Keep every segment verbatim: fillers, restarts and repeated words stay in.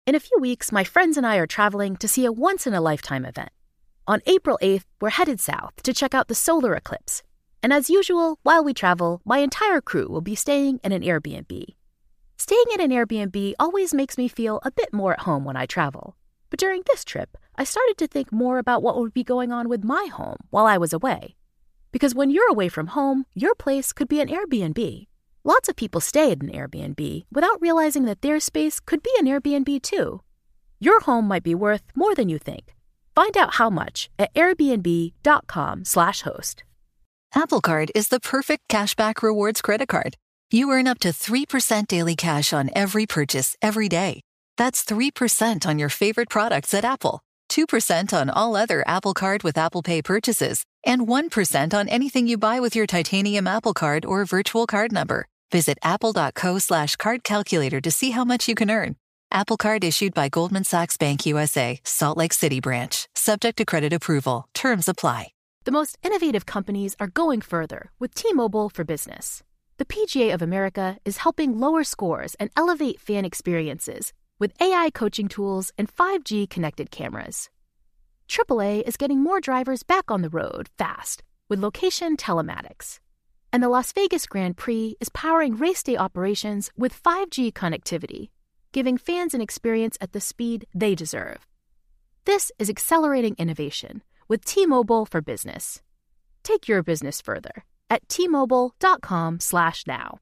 In a few weeks, my friends and I are traveling to see a once-in-a-lifetime event. On April eighth, we're headed south to check out the solar eclipse. And as usual, while we travel, my entire crew will be staying in an Airbnb. Staying in an Airbnb always makes me feel a bit more at home when I travel. But during this trip, I started to think more about what would be going on with my home while I was away. Because when you're away from home, your place could be an Airbnb. Lots of people stay at an Airbnb without realizing that their space could be an Airbnb too. Your home might be worth more than you think. Find out how much at airbnb.com slash host. Apple Card is the perfect cashback rewards credit card. You earn up to three percent daily cash on every purchase every day. That's three percent on your favorite products at Apple, two percent on all other Apple Card with Apple Pay purchases, and one percent on anything you buy with your titanium Apple Card or virtual card number. Visit apple.co slash card calculator to see how much you can earn. Apple Card issued by Goldman Sachs Bank U S A, Salt Lake City branch. Subject to credit approval. Terms apply. The most innovative companies are going further with T-Mobile for Business. The P G A of America is helping lower scores and elevate fan experiences with A I coaching tools and five G connected cameras. triple A is getting more drivers back on the road fast with location telematics. And the Las Vegas Grand Prix is powering race day operations with five G connectivity, giving fans an experience at the speed they deserve. This is accelerating innovation with T-Mobile for Business. Take your business further at T-Mobile.com slash now.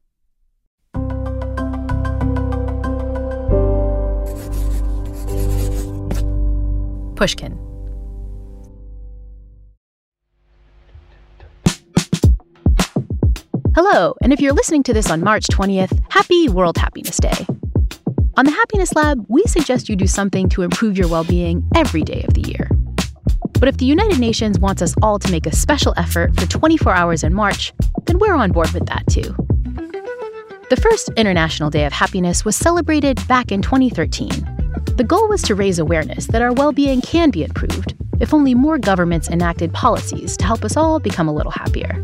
Pushkin. Hello, and if you're listening to this on March twentieth, happy World Happiness Day. On the Happiness Lab, we suggest you do something to improve your well-being every day of the year. But if the United Nations wants us all to make a special effort for twenty-four hours in March, then we're on board with that too. The first International Day of Happiness was celebrated back in twenty thirteen. The goal was to raise awareness that our well-being can be improved if only more governments enacted policies to help us all become a little happier.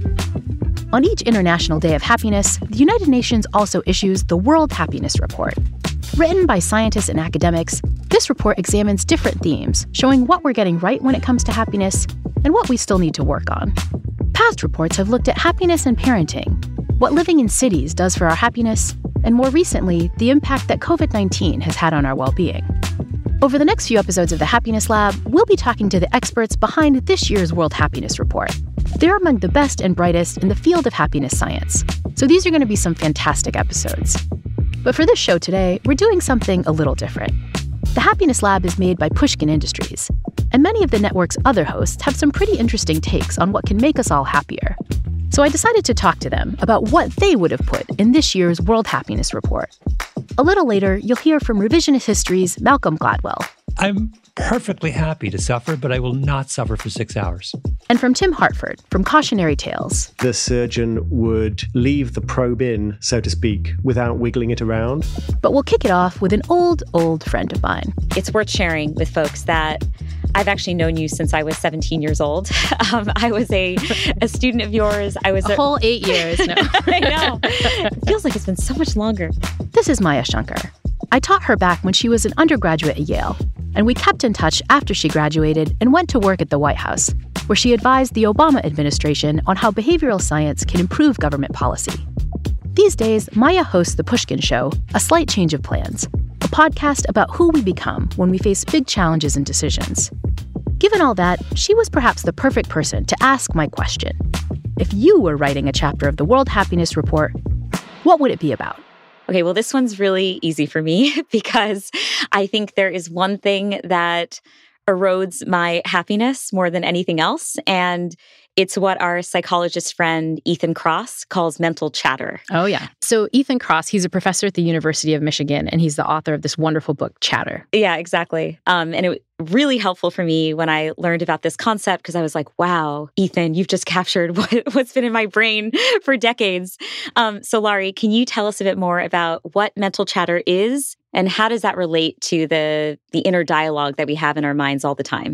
On each International Day of Happiness, the United Nations also issues the World Happiness Report. Written by scientists and academics, this report examines different themes, showing what we're getting right when it comes to happiness and what we still need to work on. Past reports have looked at happiness and parenting, what living in cities does for our happiness, and more recently, the impact that covid nineteen has had on our well-being. Over the next few episodes of the Happiness Lab, we'll be talking to the experts behind this year's World Happiness Report. They're among the best and brightest in the field of happiness science, so these are going to be some fantastic episodes. But for this show today, we're doing something a little different. The Happiness Lab is made by Pushkin Industries, and many of the network's other hosts have some pretty interesting takes on what can make us all happier. So I decided to talk to them about what they would have put in this year's World Happiness Report. A little later, you'll hear from Revisionist History's Malcolm Gladwell. I'm perfectly happy to suffer, but I will not suffer for six hours. And from Tim Hartford from Cautionary Tales. The surgeon would leave the probe in, so to speak, without wiggling it around. But we'll kick it off with an old, old friend of mine. It's worth sharing with folks that I've actually known you since I was seventeen years old. Um, I was a, a student of yours. I was a, a whole eight years. No. I know. It feels like it's been so much longer. This is Maya Shankar. I taught her back when she was an undergraduate at Yale, and we kept in touch after she graduated and went to work at the White House, where she advised the Obama administration on how behavioral science can improve government policy. These days, Maya hosts The Pushkin Show, A Slight Change of Plans, a podcast about who we become when we face big challenges and decisions. Given all that, she was perhaps the perfect person to ask my question. If you were writing a chapter of the World Happiness Report, what would it be about? Okay, well, this one's really easy for me because I think there is one thing that erodes my happiness more than anything else, and it's what our psychologist friend Ethan Kross calls mental chatter. Oh, yeah. So Ethan Kross, he's a professor at the University of Michigan, and he's the author of this wonderful book, Chatter. Yeah, exactly. Um, and it was really helpful for me when I learned about this concept because I was like, wow, Ethan, you've just captured what, what's been in my brain for decades. Um, so Laurie, can you tell us a bit more about what mental chatter is and how does that relate to the, the inner dialogue that we have in our minds all the time?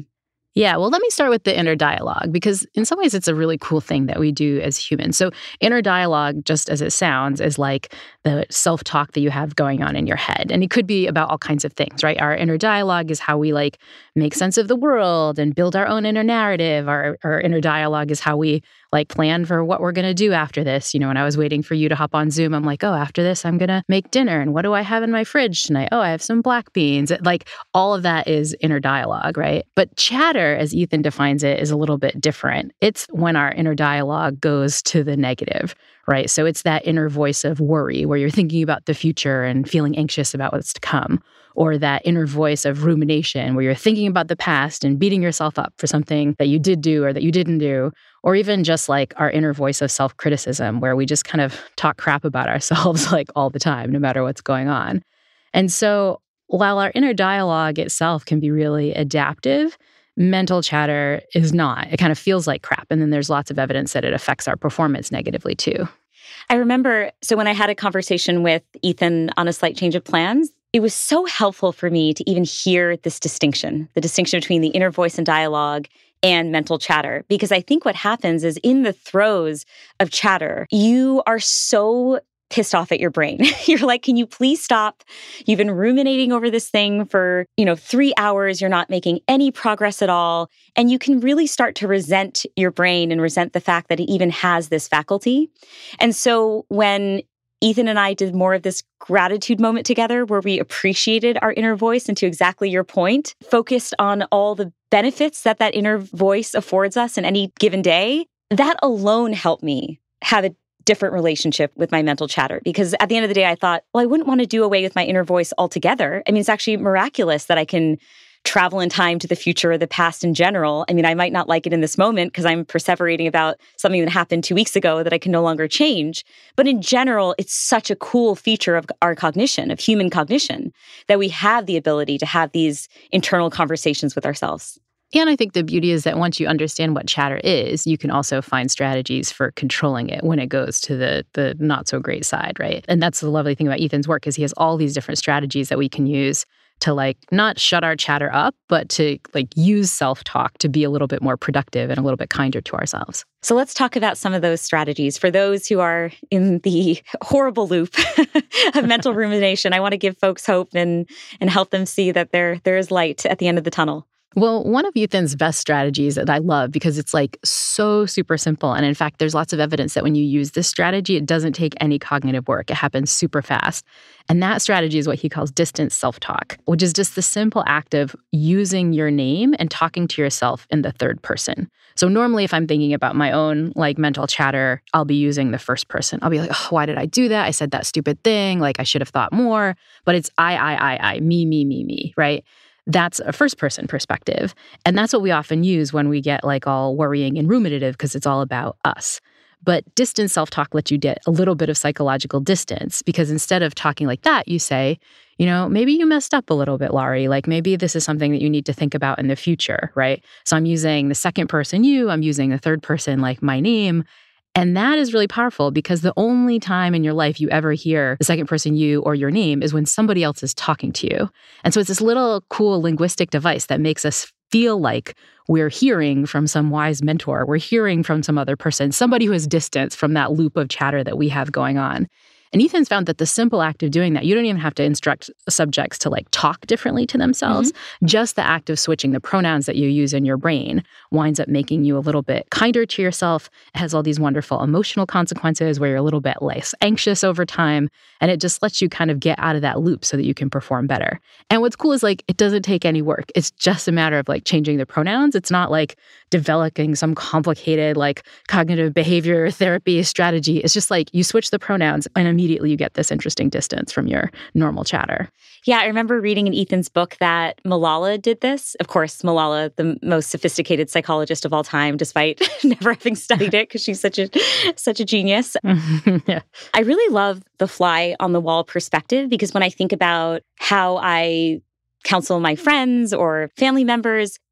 Yeah, well, let me start with the inner dialogue, because in some ways it's a really cool thing that we do as humans. So inner dialogue, just as it sounds, is like the self-talk that you have going on in your head. And it could be about all kinds of things, right? Our inner dialogue is how we like make sense of the world and build our own inner narrative. Our, our inner dialogue is how we like plan for what we're going to do after this. You know, when I was waiting for you to hop on Zoom, I'm like, oh, after this, I'm going to make dinner. And what do I have in my fridge tonight? Oh, I have some black beans. Like all of that is inner dialogue, right? But chatter, as Ethan defines it, is a little bit different. It's when our inner dialogue goes to the negative, right? So it's that inner voice of worry where you're thinking about the future and feeling anxious about what's to come. Or that inner voice of rumination where you're thinking about the past and beating yourself up for something that you did do or that you didn't do. Or even just like our inner voice of self-criticism where we just kind of talk crap about ourselves like all the time, no matter what's going on. And so while our inner dialogue itself can be really adaptive, mental chatter is not. It kind of feels like crap. And then there's lots of evidence that it affects our performance negatively too. I remember, so when I had a conversation with Ethan on a slight change of plans, it was so helpful for me to even hear this distinction, the distinction between the inner voice and dialogue and mental chatter. Because I think what happens is in the throes of chatter, you are so pissed off at your brain. You're like, can you please stop? You've been ruminating over this thing for, you know, three hours. You're not making any progress at all. And you can really start to resent your brain and resent the fact that it even has this faculty. And so when Ethan and I did more of this gratitude moment together where we appreciated our inner voice and, to exactly your point, focused on all the benefits that that inner voice affords us in any given day. That alone helped me have a different relationship with my mental chatter, because at the end of the day, I thought, well, I wouldn't want to do away with my inner voice altogether. I mean, it's actually miraculous that I can travel in time to the future or the past in general. I mean, I might not like it in this moment because I'm perseverating about something that happened two weeks ago that I can no longer change. But in general, it's such a cool feature of our cognition, of human cognition, that we have the ability to have these internal conversations with ourselves. And I think the beauty is that once you understand what chatter is, you can also find strategies for controlling it when it goes to the the not so great side, right? And that's the lovely thing about Ethan's work is he has all these different strategies that we can use to like not shut our chatter up, but to like use self-talk to be a little bit more productive and a little bit kinder to ourselves. So let's talk about some of those strategies. For those who are in the horrible loop of mental rumination, I want to give folks hope and and help them see that there there is light at the end of the tunnel. Well, one of Ethan's best strategies that I love because it's like so super simple. And in fact, there's lots of evidence that when you use this strategy, it doesn't take any cognitive work. It happens super fast. And that strategy is what he calls distance self-talk, which is just the simple act of using your name and talking to yourself in the third person. So normally if I'm thinking about my own like mental chatter, I'll be using the first person. I'll be like, oh, why did I do that? I said that stupid thing. Like I should have thought more. But it's I, I, I, I, me, me, me, me, right? That's a first person perspective. And that's what we often use when we get like all worrying and ruminative because it's all about us. But distance self-talk lets you get a little bit of psychological distance because instead of talking like that, you say, you know, maybe you messed up a little bit, Laurie. Like maybe this is something that you need to think about in the future, right? So I'm using the second person you, I'm using the third person like my name. And that is really powerful because the only time in your life you ever hear the second person you or your name is when somebody else is talking to you. And so it's this little cool linguistic device that makes us feel like we're hearing from some wise mentor. We're hearing from some other person, somebody who is distant from that loop of chatter that we have going on. And Ethan's found that the simple act of doing that, you don't even have to instruct subjects to like talk differently to themselves. Mm-hmm. Just the act of switching the pronouns that you use in your brain winds up making you a little bit kinder to yourself. It has all these wonderful emotional consequences where you're a little bit less anxious over time. And it just lets you kind of get out of that loop so that you can perform better. And what's cool is like, it doesn't take any work. It's just a matter of like changing the pronouns. It's not like developing some complicated like cognitive behavior therapy strategy. It's just like you switch the pronouns and immediately you get this interesting distance from your normal chatter. Yeah, I remember reading in Ethan's book that Malala did this. Of course, Malala, the most sophisticated psychologist of all time, despite never having studied it because she's such a such a genius. Yeah. I really love the fly on the wall perspective because when I think about how I counsel my friends or family members,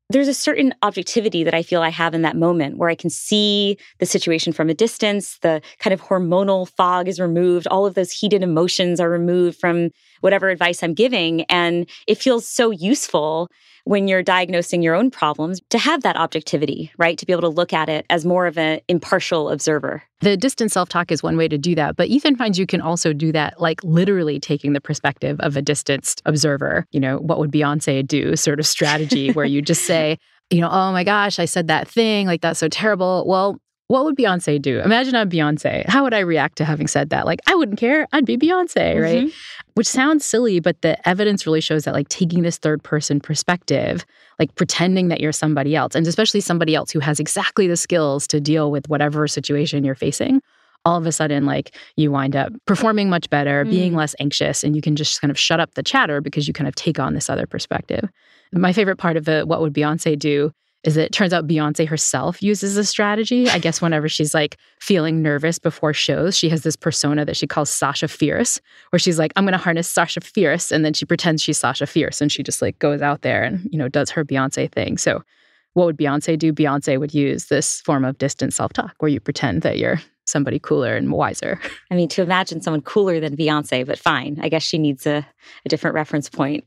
there's a certain objectivity that I feel I have in that moment where I can see the situation from a distance, the kind of hormonal fog is removed, all of those heated emotions are removed from whatever advice I'm giving. And it feels so useful when you're diagnosing your own problems to have that objectivity, right? To be able to look at it as more of an impartial observer. The distant self-talk is one way to do that, but Ethan finds you can also do that, like literally taking the perspective of a distanced observer. You know, what would Beyonce do sort of strategy where you just say, you know, oh my gosh, I said that thing, like that's so terrible. Well, what would Beyonce do? Imagine I'm Beyonce. How would I react to having said that? Like, I wouldn't care. I'd be Beyonce, right? Mm-hmm. Which sounds silly, but the evidence really shows that like taking this third person perspective, like pretending that you're somebody else, and especially somebody else who has exactly the skills to deal with whatever situation you're facing, all of a sudden, like you wind up performing much better, mm. being less anxious, and you can just kind of shut up the chatter because you kind of take on this other perspective. My favorite part of the what would Beyonce do is that it turns out Beyonce herself uses this strategy. I guess whenever she's like feeling nervous before shows, she has this persona that she calls Sasha Fierce, where she's like, I'm going to harness Sasha Fierce. And then she pretends she's Sasha Fierce and she just like goes out there and, you know, does her Beyonce thing. So what would Beyonce do? Beyonce would use this form of distant self-talk where you pretend that you're somebody cooler and wiser. I mean, to imagine someone cooler than Beyonce, but fine. I guess she needs a, a different reference point.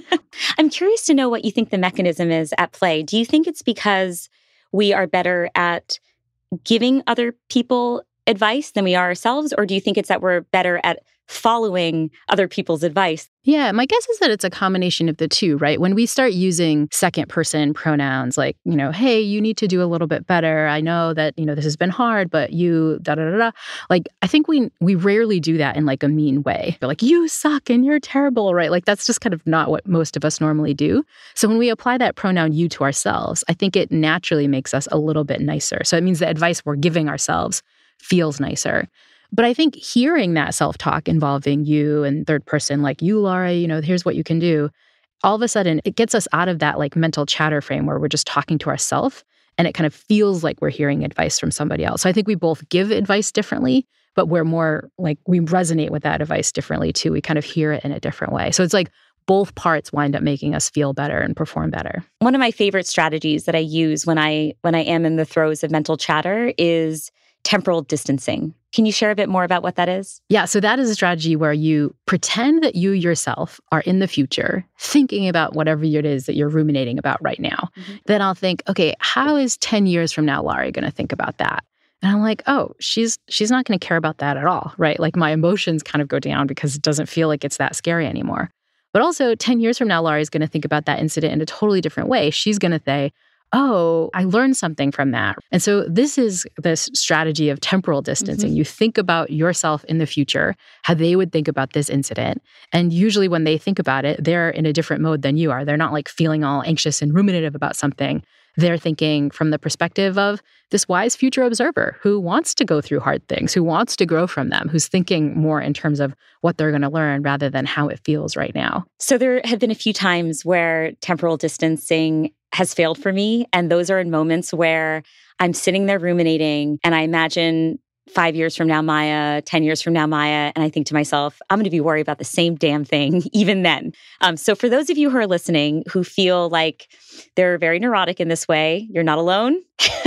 I'm curious to know what you think the mechanism is at play. Do you think it's because we are better at giving other people advice than we are ourselves? Or do you think it's that we're better at following other people's advice? Yeah, my guess is that it's a combination of the two, right? When we start using second person pronouns like, you know, hey, you need to do a little bit better. I know that, you know, this has been hard, but you da da da da. Like, I think we we rarely do that in like a mean way. They're like, you suck and you're terrible, right? Like, that's just kind of not what most of us normally do. So when we apply that pronoun you to ourselves, I think it naturally makes us a little bit nicer. So it means the advice we're giving ourselves feels nicer. But I think hearing that self-talk involving you and third person, like you, Laura, you know, here's what you can do, all of a sudden it gets us out of that like mental chatter frame where we're just talking to ourselves and it kind of feels like we're hearing advice from somebody else. So I think we both give advice differently, but we're more like we resonate with that advice differently too. We kind of hear it in a different way. So it's like both parts wind up making us feel better and perform better. One of my favorite strategies that I use when I when I am in the throes of mental chatter is temporal distancing. Can you share a bit more about what that is? Yeah, so that is a strategy where you pretend that you yourself are in the future thinking about whatever it is that you're ruminating about right now. Mm-hmm. Then I'll think, okay, how is ten years from now Laurie going to think about that? And I'm like, oh, she's she's not going to care about that at all, right? Like my emotions kind of go down because it doesn't feel like it's that scary anymore. But also ten years from now, Laurie's going to think about that incident in a totally different way. She's going to say, oh, I learned something from that. And so this is this strategy of temporal distancing. Mm-hmm. You think about yourself in the future, how they would think about this incident. And usually when they think about it, they're in a different mode than you are. They're not like feeling all anxious and ruminative about something. They're thinking from the perspective of this wise future observer who wants to go through hard things, who wants to grow from them, who's thinking more in terms of what they're going to learn rather than how it feels right now. So there have been a few times where temporal distancing has failed for me. And those are in moments where I'm sitting there ruminating and I imagine five years from now, Maya, ten years from now, Maya. And I think to myself, I'm going to be worried about the same damn thing even then. Um, so for those of you who are listening who feel like they're very neurotic in this way, you're not alone.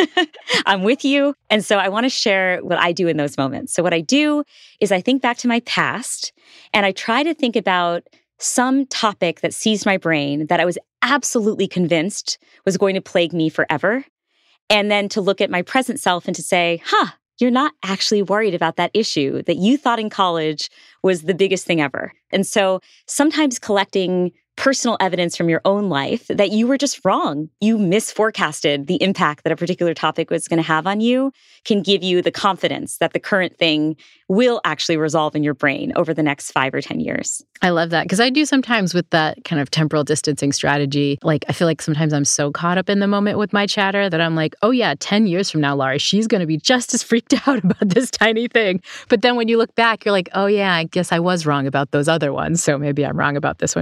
I'm with you. And so I want to share what I do in those moments. So what I do is I think back to my past and I try to think about some topic that seized my brain that I was absolutely convinced was going to plague me forever. And then to look at my present self and to say, huh, you're not actually worried about that issue that you thought in college was the biggest thing ever. And so sometimes collecting personal evidence from your own life that you were just wrong. You misforecasted the impact that a particular topic was going to have on you can give you the confidence that the current thing will actually resolve in your brain over the next five or ten years. I love that because I do sometimes with that kind of temporal distancing strategy. Like, I feel like sometimes I'm so caught up in the moment with my chatter that I'm like, oh yeah, ten years from now, Laurie, she's going to be just as freaked out about this tiny thing. But then when you look back, you're like, oh yeah, I guess I was wrong about those other ones. So maybe I'm wrong about this one too.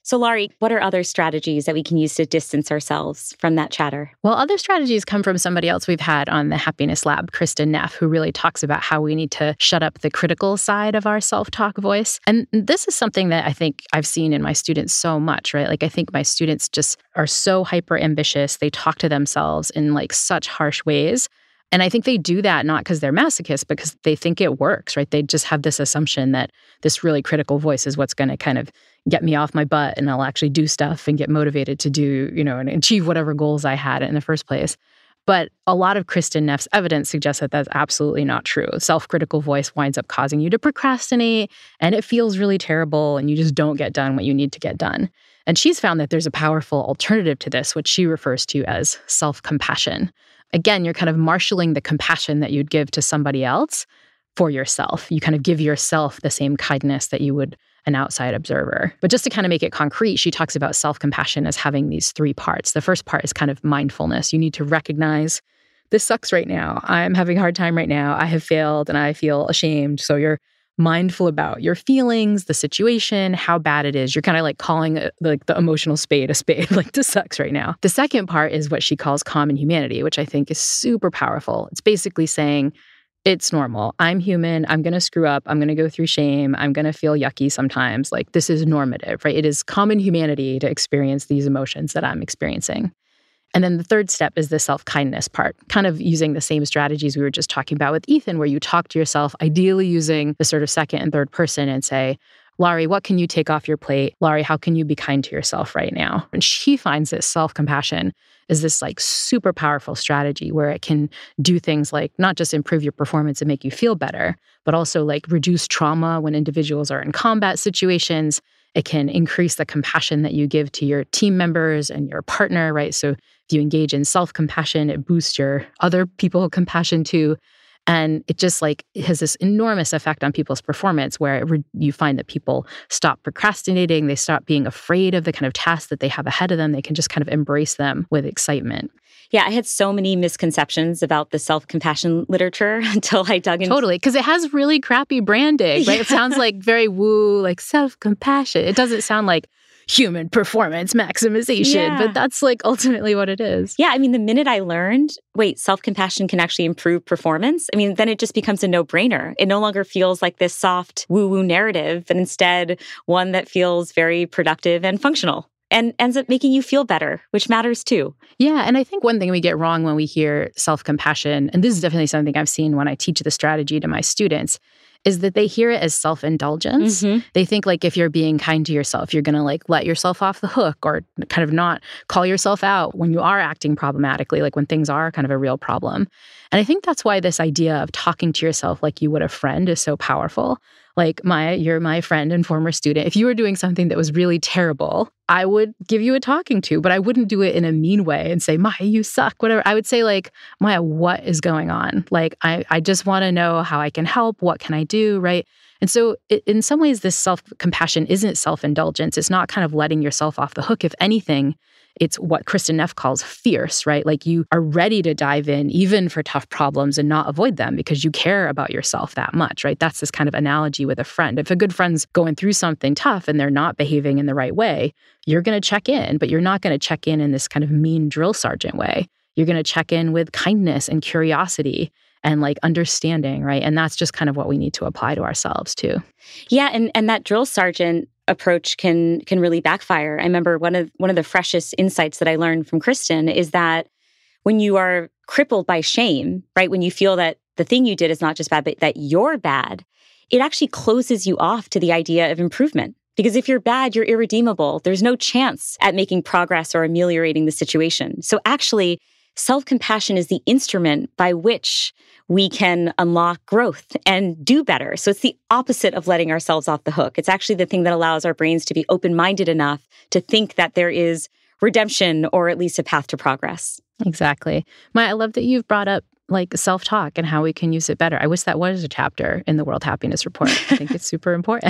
So, Laurie, what are other strategies that we can use to distance ourselves from that chatter? Well, other strategies come from somebody else we've had on the Happiness Lab, Kristin Neff, who really talks about how we need to shut up the critical side of our self-talk voice. And this is something that I think I've seen in my students so much, right? Like, I think my students just are so hyper ambitious. They talk to themselves in like such harsh ways. And I think they do that not because they're masochists, but because they think it works, right? They just have this assumption that this really critical voice is what's going to kind of get me off my butt and I'll actually do stuff and get motivated to do, you know, and achieve whatever goals I had in the first place. But a lot of Kristin Neff's evidence suggests that that's absolutely not true. Self-critical voice winds up causing you to procrastinate, and it feels really terrible, and you just don't get done what you need to get done. And she's found that there's a powerful alternative to this, which she refers to as self-compassion. Again, you're kind of marshaling the compassion that you'd give to somebody else for yourself. You kind of give yourself the same kindness that you would an outside observer. But just to kind of make it concrete, she talks about self-compassion as having these three parts. The first part is kind of mindfulness. You need to recognize, this sucks right now. I'm having a hard time right now. I have failed and I feel ashamed. So you're mindful about your feelings, the situation, how bad it is. You're kind of like calling it, like the emotional spade a spade, like this sucks right now. The second part is what she calls common humanity, which I think is super powerful. It's basically saying, it's normal. I'm human. I'm going to screw up. I'm going to go through shame. I'm going to feel yucky sometimes. Like, this is normative, right? It is common humanity to experience these emotions that I'm experiencing. And then the third step is the self-kindness part, kind of using the same strategies we were just talking about with Ethan, where you talk to yourself, ideally using the sort of second and third person, and say, Laurie, what can you take off your plate? Laurie, how can you be kind to yourself right now? And she finds this self-compassion is this like super powerful strategy where it can do things like not just improve your performance and make you feel better, but also like reduce trauma when individuals are in combat situations. It can increase the compassion that you give to your team members and your partner, right? So if you engage in self-compassion, it boosts your other people compassion too. And it just like it has this enormous effect on people's performance where it re- you find that people stop procrastinating. They stop being afraid of the kind of tasks that they have ahead of them. They can just kind of embrace them with excitement. Yeah, I had so many misconceptions about the self-compassion literature until I dug into Totally, because it has really crappy branding, right? Yeah. It sounds like very woo, like self-compassion. It doesn't sound like human performance maximization, yeah. But that's like ultimately what it is. Yeah, I mean, the minute I learned, wait, self-compassion can actually improve performance, I mean, then it just becomes a no-brainer. It no longer feels like this soft woo-woo narrative, but instead one that feels very productive and functional and ends up making you feel better, which matters too. Yeah, and I think one thing we get wrong when we hear self-compassion, and this is definitely something I've seen when I teach the strategy to my students, is that they hear it as self-indulgence. Mm-hmm. They think like if you're being kind to yourself, you're going to like let yourself off the hook or kind of not call yourself out when you are acting problematically, like when things are kind of a real problem. And I think that's why this idea of talking to yourself like you would a friend is so powerful. Like, Maya, you're my friend and former student. If you were doing something that was really terrible, I would give you a talking to, but I wouldn't do it in a mean way and say, Maya, you suck, whatever. I would say like, Maya, what is going on? Like, I, I just want to know how I can help. What can I do, right? And so it, in some ways, this self-compassion isn't self-indulgence. It's not kind of letting yourself off the hook. If anything, it's what Kristin Neff calls fierce, right? Like you are ready to dive in even for tough problems and not avoid them because you care about yourself that much, right? That's this kind of analogy with a friend. If a good friend's going through something tough and they're not behaving in the right way, you're going to check in, but you're not going to check in in this kind of mean drill sergeant way. You're going to check in with kindness and curiosity and like understanding, right? And that's just kind of what we need to apply to ourselves too. Yeah, and and that drill sergeant approach can can really backfire. I remember one of one of the freshest insights that I learned from Kristin is that when you are crippled by shame, right, when you feel that the thing you did is not just bad, but that you're bad, it actually closes you off to the idea of improvement. Because if you're bad, you're irredeemable. There's no chance at making progress or ameliorating the situation. So actually, self-compassion is the instrument by which we can unlock growth and do better. So it's the opposite of letting ourselves off the hook. It's actually the thing that allows our brains to be open-minded enough to think that there is redemption or at least a path to progress. Exactly. Maya, I love that you've brought up like self-talk and how we can use it better. I wish that was a chapter in the World Happiness Report. I think it's super important.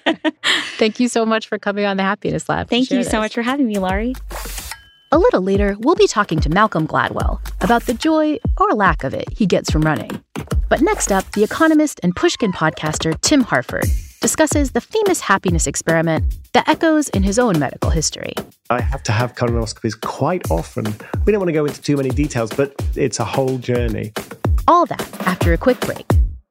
Thank you so much for coming on the Happiness Lab. Thank you this. so much for having me, Laurie. A little later, we'll be talking to Malcolm Gladwell about the joy, or lack of it, he gets from running. But next up, the economist and Pushkin podcaster Tim Harford discusses the famous happiness experiment that echoes in his own medical history. I have to have colonoscopies quite often. We don't want to go into too many details, but it's a whole journey. All that after a quick break.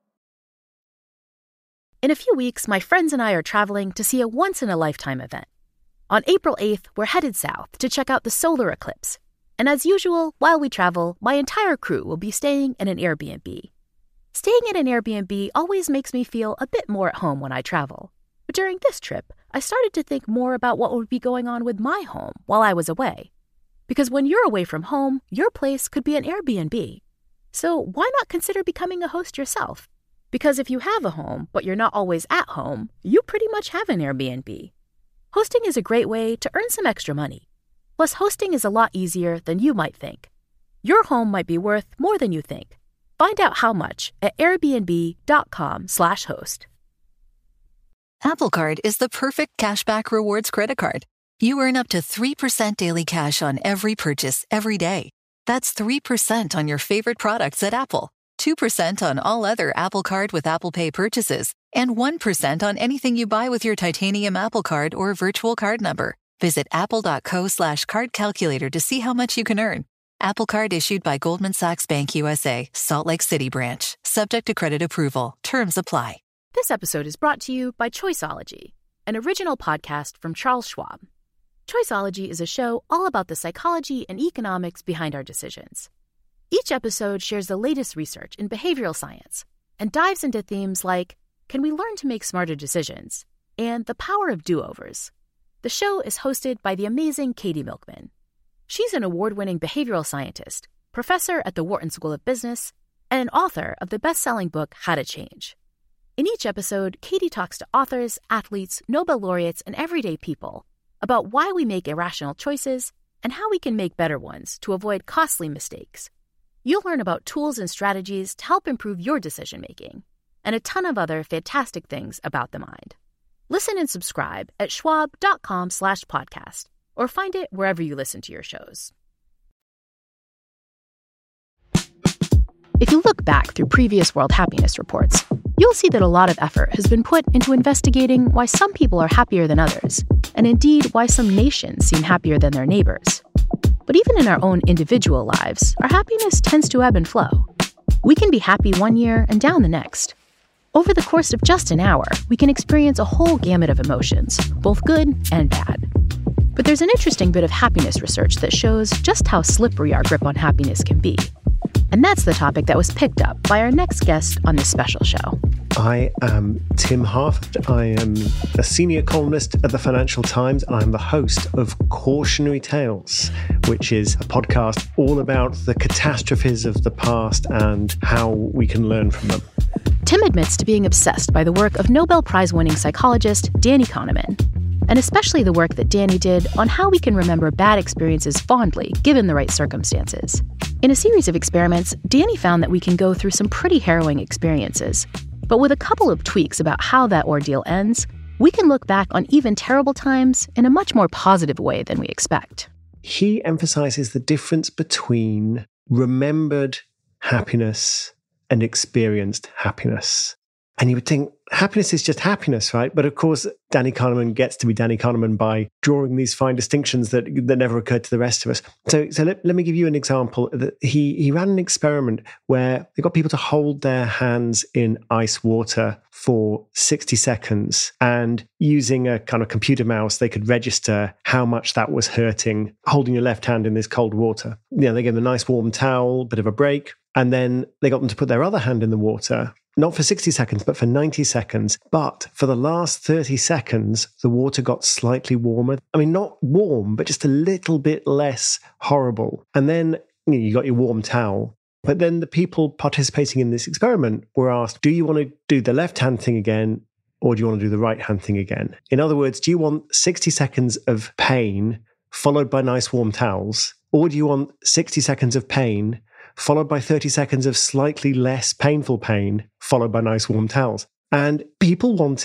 In a few weeks, my friends and I are traveling to see a once-in-a-lifetime event. On April eighth, we're headed south to check out the solar eclipse. And as usual, while we travel, my entire crew will be staying in an Airbnb. Staying in an Airbnb always makes me feel a bit more at home when I travel. But during this trip, I started to think more about what would be going on with my home while I was away. Because when you're away from home, your place could be an Airbnb. So why not consider becoming a host yourself? Because if you have a home, but you're not always at home, you pretty much have an Airbnb. Hosting is a great way to earn some extra money. Plus, hosting is a lot easier than you might think. Your home might be worth more than you think. Find out how much at airbnb.com slash host. Apple Card is the perfect cashback rewards credit card. You earn up to three percent daily cash on every purchase every day. That's three percent on your favorite products at Apple, two percent on all other Apple Card with Apple Pay purchases, and one percent on anything you buy with your titanium Apple Card or virtual card number. Visit apple.co slash card calculator to see how much you can earn. Apple Card issued by Goldman Sachs Bank U S A, Salt Lake City branch. Subject to credit approval. Terms apply. This episode is brought to you by Choiceology, an original podcast from Charles Schwab. Choiceology is a show all about the psychology and economics behind our decisions. Each episode shares the latest research in behavioral science and dives into themes like, can we learn to make smarter decisions? And the power of do-overs. The show is hosted by the amazing Katie Milkman. She's an award-winning behavioral scientist, professor at the Wharton School of Business, and an author of the best-selling book, How to Change. In each episode, Katie talks to authors, athletes, Nobel laureates, and everyday people about why we make irrational choices and how we can make better ones to avoid costly mistakes. You'll learn about tools and strategies to help improve your decision-making, and a ton of other fantastic things about the mind. Listen and subscribe at schwab.com slash podcast, or find it wherever you listen to your shows. If you look back through previous World Happiness Reports, you'll see that a lot of effort has been put into investigating why some people are happier than others, and indeed why some nations seem happier than their neighbors. But even in our own individual lives, our happiness tends to ebb and flow. We can be happy one year and down the next. Over the course of just an hour, we can experience a whole gamut of emotions, both good and bad. But there's an interesting bit of happiness research that shows just how slippery our grip on happiness can be. And that's the topic that was picked up by our next guest on this special show. I am Tim Harford. I am a senior columnist at the Financial Times, and I'm the host of Cautionary Tales, which is a podcast all about the catastrophes of the past and how we can learn from them. Tim admits to being obsessed by the work of Nobel Prize-winning psychologist Danny Kahneman, and especially the work that Danny did on how we can remember bad experiences fondly, given the right circumstances. In a series of experiments, Danny found that we can go through some pretty harrowing experiences, but with a couple of tweaks about how that ordeal ends, we can look back on even terrible times in a much more positive way than we expect. He emphasizes the difference between remembered happiness and experienced happiness. And you would think happiness is just happiness, right? But of course, Danny Kahneman gets to be Danny Kahneman by drawing these fine distinctions that, that never occurred to the rest of us. So, so let, let me give you an example. He, he ran an experiment where they got people to hold their hands in ice water for sixty seconds. And using a kind of computer mouse, they could register how much that was hurting, holding your left hand in this cold water. You know, they gave them a nice warm towel, bit of a break. And then they got them to put their other hand in the water, not for sixty seconds, but for ninety seconds. But for the last thirty seconds, the water got slightly warmer. I mean, not warm, but just a little bit less horrible. And then you know, you got your warm towel. But then the people participating in this experiment were asked, do you want to do the left-hand thing again, or do you want to do the right-hand thing again? In other words, do you want sixty seconds of pain followed by nice warm towels, or do you want sixty seconds of pain followed by thirty seconds of slightly less painful pain, followed by nice warm towels? And people wanted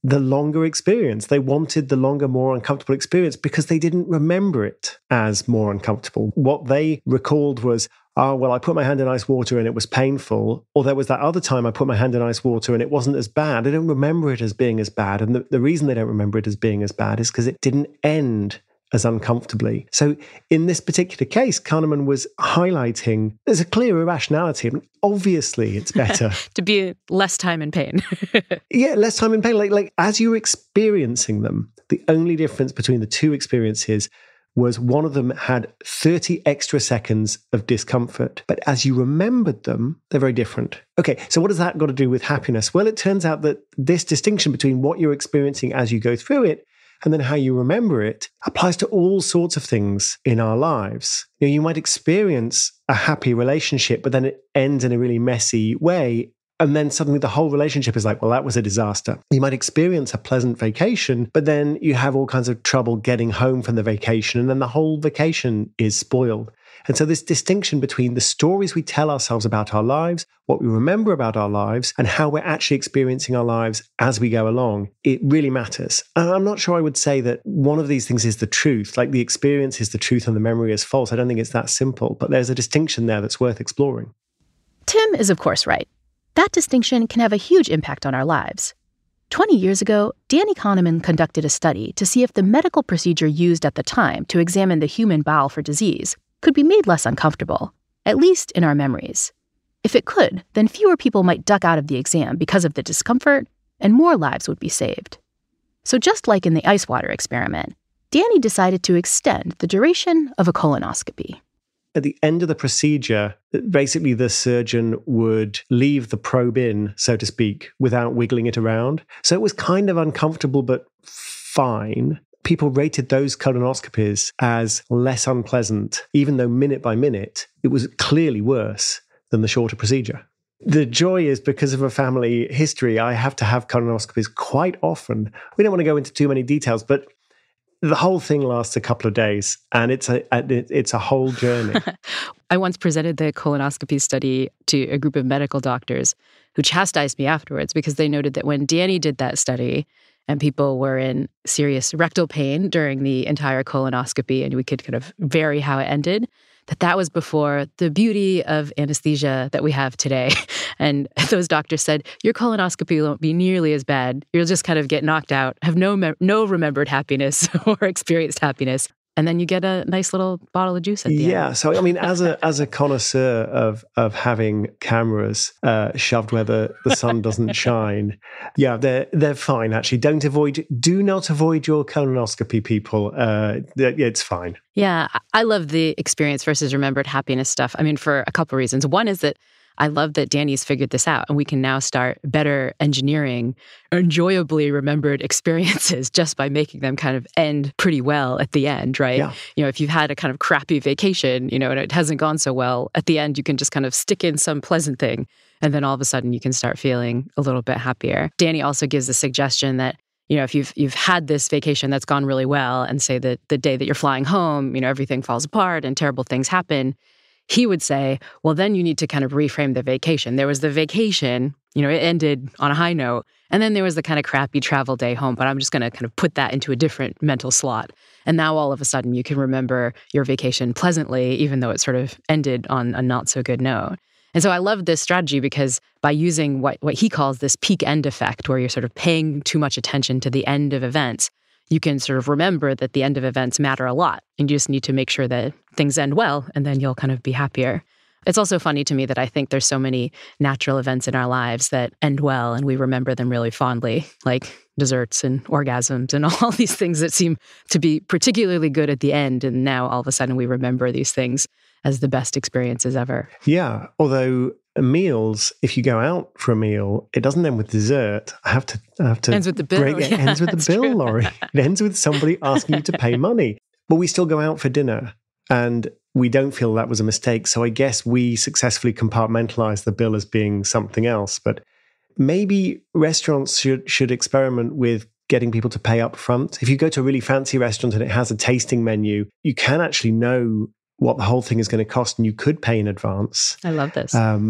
the longer experience. They wanted the longer, more uncomfortable experience because they didn't remember it as more uncomfortable. What they recalled was, oh, well, I put my hand in ice water and it was painful. Or there was that other time I put my hand in ice water and it wasn't as bad. They don't remember it as being as bad. And the, the reason they don't remember it as being as bad is because it didn't end as uncomfortably. So in this particular case, Kahneman was highlighting there's a clear irrationality. I mean, obviously, it's better to be less time in pain. yeah, less time in pain. Like, like as you're experiencing them, the only difference between the two experiences was one of them had thirty extra seconds of discomfort. But as you remembered them, they're very different. Okay, so what has that got to do with happiness? Well, it turns out that this distinction between what you're experiencing as you go through it and then how you remember it applies to all sorts of things in our lives. You know, you might experience a happy relationship, but then it ends in a really messy way. And then suddenly the whole relationship is like, well, that was a disaster. You might experience a pleasant vacation, but then you have all kinds of trouble getting home from the vacation. And then the whole vacation is spoiled. And so this distinction between the stories we tell ourselves about our lives, what we remember about our lives, and how we're actually experiencing our lives as we go along, it really matters. And I'm not sure I would say that one of these things is the truth, like the experience is the truth and the memory is false. I don't think it's that simple, but there's a distinction there that's worth exploring. Tim is, of course, right. That distinction can have a huge impact on our lives. twenty years ago, Danny Kahneman conducted a study to see if the medical procedure used at the time to examine the human bowel for disease could be made less uncomfortable, at least in our memories. If it could, then fewer people might duck out of the exam because of the discomfort, and more lives would be saved. So just like in the ice water experiment, Danny decided to extend the duration of a colonoscopy. At the end of the procedure, basically the surgeon would leave the probe in, so to speak, without wiggling it around. So it was kind of uncomfortable, but fine. People rated those colonoscopies as less unpleasant, even though minute by minute, it was clearly worse than the shorter procedure. The joy is because of a family history, I have to have colonoscopies quite often. We don't want to go into too many details, but the whole thing lasts a couple of days, and it's a it's a whole journey. I once presented the colonoscopy study to a group of medical doctors who chastised me afterwards because they noted that when Danny did that study and people were in serious rectal pain during the entire colonoscopy, and we could kind of vary how it ended, that that was before the beauty of anesthesia that we have today. And those doctors said, your colonoscopy won't be nearly as bad. You'll just kind of get knocked out, have no mem- no remembered happiness or experienced happiness. And then you get a nice little bottle of juice at the yeah, end. Yeah, so I mean, as a as a connoisseur of of having cameras uh, shoved where the, the sun doesn't shine, yeah, they're they're fine. Actually, don't avoid, do not avoid your colonoscopy, people. Uh, it's fine. Yeah, I love the experience versus remembered happiness stuff. I mean, for a couple of reasons. One is that I love that Danny's figured this out, and we can now start better engineering enjoyably remembered experiences just by making them kind of end pretty well at the end, right? Yeah. You know, if you've had a kind of crappy vacation, you know, and it hasn't gone so well, at the end you can just kind of stick in some pleasant thing, and then all of a sudden you can start feeling a little bit happier. Danny also gives the suggestion that, you know, if you've you've had this vacation that's gone really well, and say that the day that you're flying home, you know, everything falls apart and terrible things happen, he would say, well, then you need to kind of reframe the vacation. There was the vacation, you know, it ended on a high note, and then there was the kind of crappy travel day home, but I'm just going to kind of put that into a different mental slot. And now all of a sudden you can remember your vacation pleasantly, even though it sort of ended on a not so good note. And so I love this strategy because by using what, what he calls this peak end effect, where you're sort of paying too much attention to the end of events, you can sort of remember that the end of events matter a lot. And you just need to make sure that things end well, and then you'll kind of be happier. It's also funny to me that I think there's so many natural events in our lives that end well, and we remember them really fondly, like desserts and orgasms and all these things that seem to be particularly good at the end. And now all of a sudden we remember these things as the best experiences ever. Yeah, although meals, if you go out for a meal, it doesn't end with dessert. I have to, I have to ends with the bill. break it. Yeah, ends with the bill, true. Laurie. It ends with somebody asking you to pay money. But we still go out for dinner, and we don't feel that was a mistake. So I guess we successfully compartmentalize the bill as being something else. But maybe restaurants should should experiment with getting people to pay up front. If you go to a really fancy restaurant and it has a tasting menu, you can actually know what the whole thing is going to cost, and you could pay in advance. I love this. Um,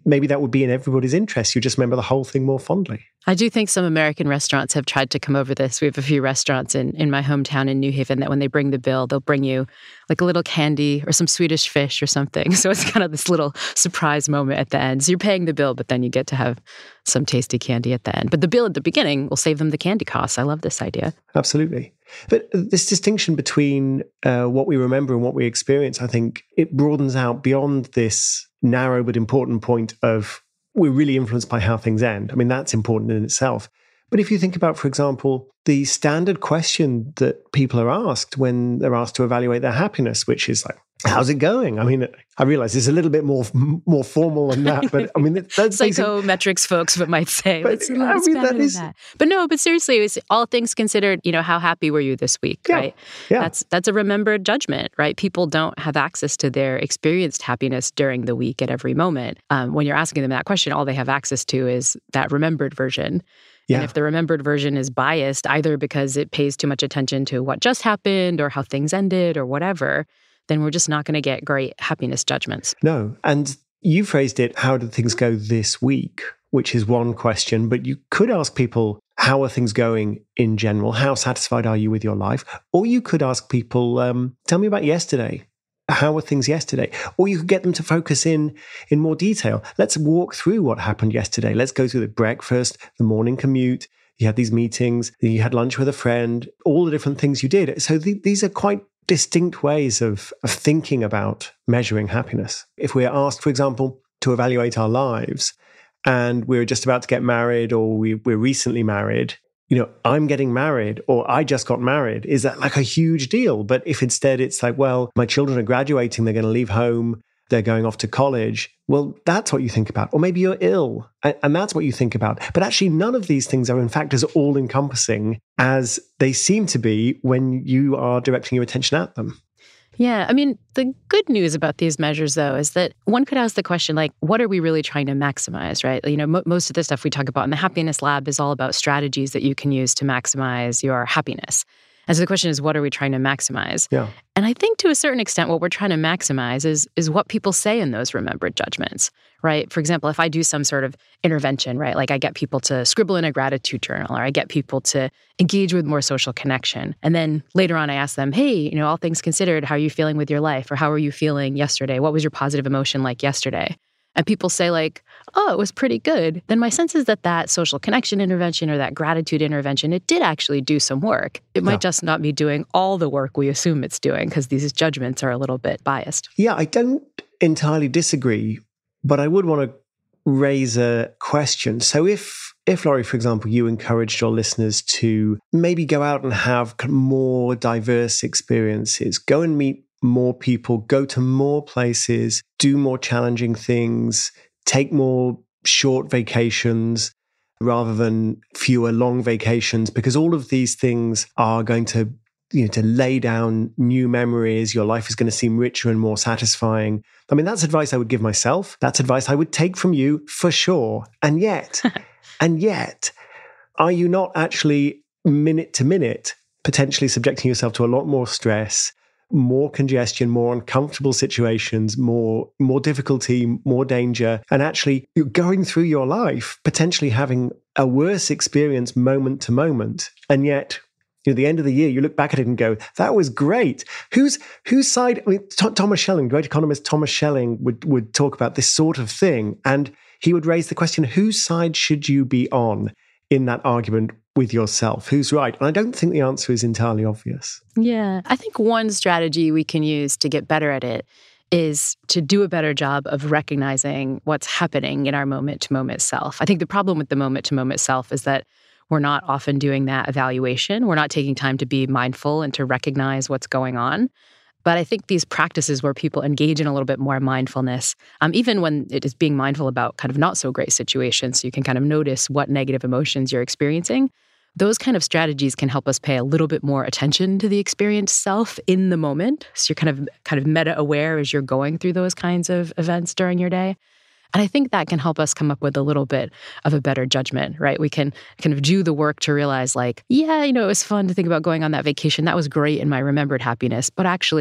maybe that would be in everybody's interest. You just remember the whole thing more fondly. I do think some American restaurants have tried to come over this. We have a few restaurants in, in my hometown in New Haven that when they bring the bill, they'll bring you like a little candy or some Swedish fish or something. So it's kind of this little surprise moment at the end. So you're paying the bill, but then you get to have some tasty candy at the end. But the bill at the beginning will save them the candy costs. I love this idea. Absolutely. But this distinction between uh, what we remember and what we experience, I think it broadens out beyond this narrow but important point of we're really influenced by how things end. I mean, that's important in itself. But if you think about, for example, the standard question that people are asked when they're asked to evaluate their happiness, which is like, how's it going? I mean, I realize it's a little bit more more formal than that, but I mean, that's psychometrics folks but might say, but, let's, I let's mean, better that is, that. But no, but seriously, it was all things considered, you know, how happy were you this week, yeah, right? Yeah. That's that's a remembered judgment, right? People don't have access to their experienced happiness during the week at every moment. Um, when you're asking them that question, all they have access to is that remembered version. Yeah. And if the remembered version is biased, either because it pays too much attention to what just happened or how things ended or whatever, then we're just not going to get great happiness judgments. No. And you phrased it, how did things go this week? Which is one question, but you could ask people, how are things going in general? How satisfied are you with your life? Or you could ask people, um, tell me about yesterday. How were things yesterday? Or you could get them to focus in in more detail. Let's walk through what happened yesterday. Let's go through the breakfast, the morning commute. You had these meetings, you had lunch with a friend, all the different things you did. So th- these are quite distinct ways of, of thinking about measuring happiness. If we're asked, for example, to evaluate our lives, and we're just about to get married or we, we're recently married, you know, I'm getting married or I just got married, is that like a huge deal? But if instead it's like, well, my children are graduating, they're going to leave home, they're going off to college, well, that's what you think about. Or maybe you're ill and, and that's what you think about. But actually, none of these things are in fact as all-encompassing as they seem to be when you are directing your attention at them. Yeah. I mean, the good news about these measures, though, is that one could ask the question, like, what are we really trying to maximize, right? You know, m- most of the stuff we talk about in the Happiness Lab is all about strategies that you can use to maximize your happiness. And so the question is, what are we trying to maximize? Yeah. And I think to a certain extent, what we're trying to maximize is, is what people say in those remembered judgments, right? For example, if I do some sort of intervention, right? Like I get people to scribble in a gratitude journal, or I get people to engage with more social connection. And then later on, I ask them, hey, you know, all things considered, how are you feeling with your life? Or how are you feeling yesterday? What was your positive emotion like yesterday? And people say like, oh, it was pretty good, then my sense is that that social connection intervention or that gratitude intervention, it did actually do some work. It might yeah. just not be doing all the work we assume it's doing because these judgments are a little bit biased. Yeah, I don't entirely disagree, but I would want to raise a question. So if, if Laurie, for example, you encouraged your listeners to maybe go out and have more diverse experiences, go and meet more people, go to more places, do more challenging things, take more short vacations rather than fewer long vacations, because all of these things are going to, you know, to lay down new memories. Your life is going to seem richer and more satisfying. I mean, that's advice I would give myself. That's advice I would take from you for sure. And yet, and yet, are you not actually minute to minute potentially subjecting yourself to a lot more stress, more congestion, more uncomfortable situations, more more difficulty, more danger, and actually you're going through your life potentially having a worse experience moment to moment, and yet, you know, at the end of the year, you look back at it and go, "That was great." Whose whose side? I mean, Th- Thomas Schelling, great economist Thomas Schelling, would would talk about this sort of thing, and he would raise the question: whose side should you be on in that argument with yourself? Who's right? And I don't think the answer is entirely obvious. Yeah. I think one strategy we can use to get better at it is to do a better job of recognizing what's happening in our moment-to-moment self. I think the problem with the moment-to-moment self is that we're not often doing that evaluation. We're not taking time to be mindful and to recognize what's going on. But I think these practices where people engage in a little bit more mindfulness, um, even when it is being mindful about kind of not so great situations, so you can kind of notice what negative emotions you're experiencing, those kind of strategies can help us pay a little bit more attention to the experienced self in the moment. So you're kind of kind of meta-aware as you're going through those kinds of events during your day. And I think that can help us come up with a little bit of a better judgment, right? We can kind of do the work to realize like, yeah, you know, it was fun to think about going on that vacation. That was great in my remembered happiness. But actually,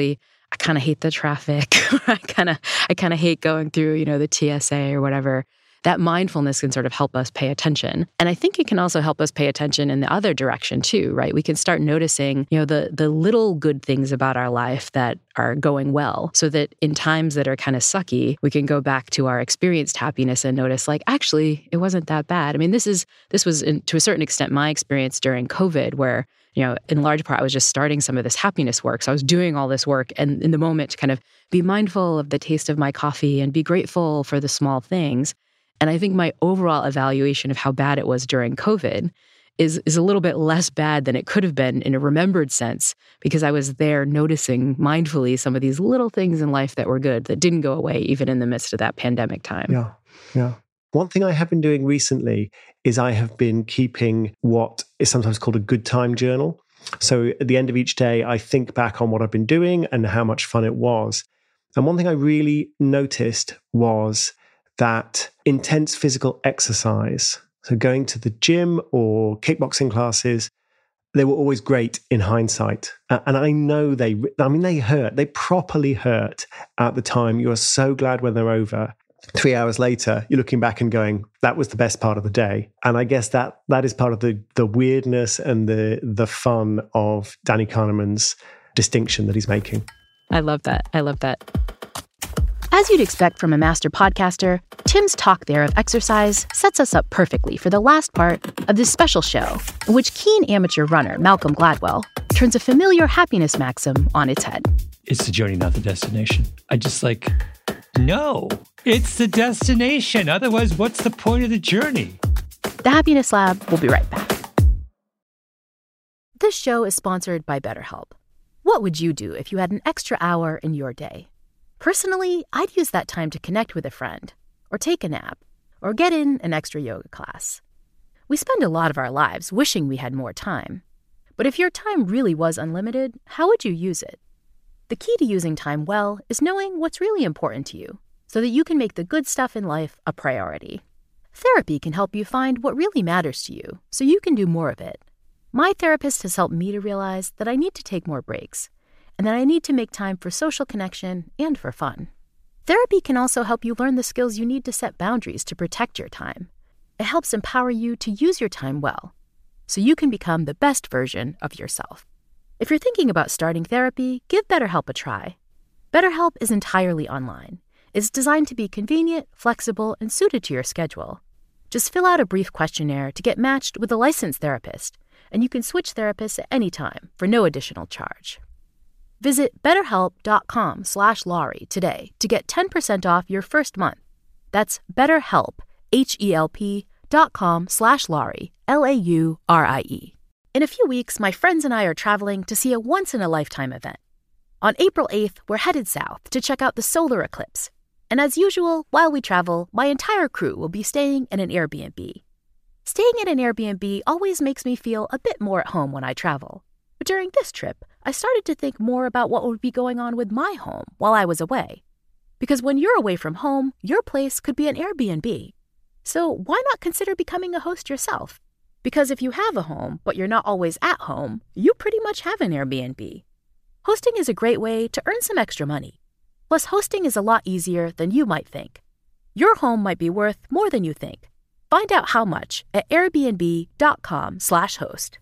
I kind of hate the traffic. I kind of I kind of hate going through, you know, the T S A or whatever. That mindfulness can sort of help us pay attention. And I think it can also help us pay attention in the other direction too, right? We can start noticing, you know, the the little good things about our life that are going well, so that in times that are kind of sucky, we can go back to our experienced happiness and notice, like, actually, it wasn't that bad. I mean, this is this was in, to a certain extent my experience during COVID, where, you know, in large part, I was just starting some of this happiness work. So I was doing all this work, and in the moment to kind of be mindful of the taste of my coffee and be grateful for the small things. And I think my overall evaluation of how bad it was during COVID is, is a little bit less bad than it could have been in a remembered sense, because I was there noticing mindfully some of these little things in life that were good, that didn't go away even in the midst of that pandemic time. Yeah, yeah. One thing I have been doing recently is I have been keeping what is sometimes called a good time journal. So at the end of each day, I think back on what I've been doing and how much fun it was. And one thing I really noticed was that intense physical exercise, so going to the gym or kickboxing classes, they were always great in hindsight. Uh, and I know they, I mean, they hurt. They properly hurt at the time. You are so glad when they're over. Three hours later, you're looking back and going, that was the best part of the day. And I guess that that is part of the the weirdness and the the fun of Danny Kahneman's distinction that he's making. I love that. I love that. As you'd expect from a master podcaster, Tim's talk there of exercise sets us up perfectly for the last part of this special show, in which keen amateur runner Malcolm Gladwell turns a familiar happiness maxim on its head. It's the journey, not the destination. I just like, no, it's the destination. Otherwise, what's the point of the journey? The Happiness Lab will be right back. This show is sponsored by BetterHelp. What would you do if you had an extra hour in your day? Personally, I'd use that time to connect with a friend, or take a nap, or get in an extra yoga class. We spend a lot of our lives wishing we had more time. But if your time really was unlimited, how would you use it? The key to using time well is knowing what's really important to you, so that you can make the good stuff in life a priority. Therapy can help you find what really matters to you, so you can do more of it. My therapist has helped me to realize that I need to take more breaks, and that I need to make time for social connection and for fun. Therapy can also help you learn the skills you need to set boundaries to protect your time. It helps empower you to use your time well, so you can become the best version of yourself. If you're thinking about starting therapy, give BetterHelp a try. BetterHelp is entirely online. It's designed to be convenient, flexible, and suited to your schedule. Just fill out a brief questionnaire to get matched with a licensed therapist, and you can switch therapists at any time for no additional charge. Visit betterhelp.com slash Laurie today to get ten percent off your first month. That's BetterHelp, H-E-L-P dot com slash Laurie, L A U R I E. In a few weeks, my friends and I are traveling to see a once-in-a-lifetime event. On April eighth, we're headed south to check out the solar eclipse. And as usual, while we travel, my entire crew will be staying in an Airbnb. Staying in an Airbnb always makes me feel a bit more at home when I travel. But during this trip, I started to think more about what would be going on with my home while I was away. Because when you're away from home, your place could be an Airbnb. So why not consider becoming a host yourself? Because if you have a home, but you're not always at home, you pretty much have an Airbnb. Hosting is a great way to earn some extra money. Plus, hosting is a lot easier than you might think. Your home might be worth more than you think. Find out how much at airbnb.com slash host.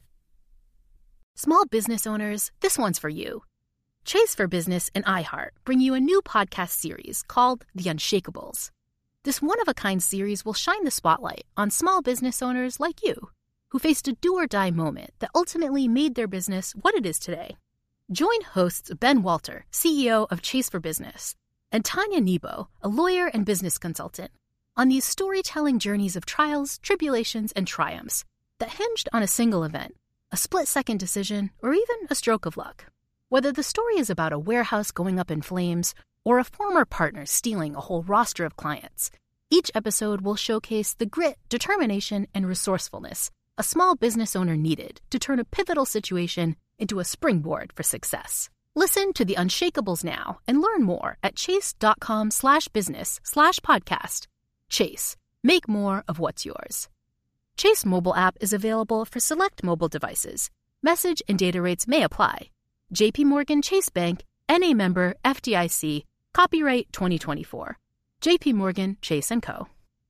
Small business owners, this one's for you. Chase for Business and iHeart bring you a new podcast series called The Unshakables. This one-of-a-kind series will shine the spotlight on small business owners like you, who faced a do-or-die moment that ultimately made their business what it is today. Join hosts Ben Walter, C E O of Chase for Business, and Tanya Nebo, a lawyer and business consultant, on these storytelling journeys of trials, tribulations, and triumphs that hinged on a single event, a split-second decision, or even a stroke of luck. Whether the story is about a warehouse going up in flames or a former partner stealing a whole roster of clients, each episode will showcase the grit, determination, and resourcefulness a small business owner needed to turn a pivotal situation into a springboard for success. Listen to The Unshakables now and learn more at chase.com slash business slash podcast. Chase, make more of what's yours. Chase mobile app is available for select mobile devices. Message and data rates may apply. J P Morgan Chase Bank, N A member F D I C. Copyright twenty twenty-four. J P Morgan Chase and Co.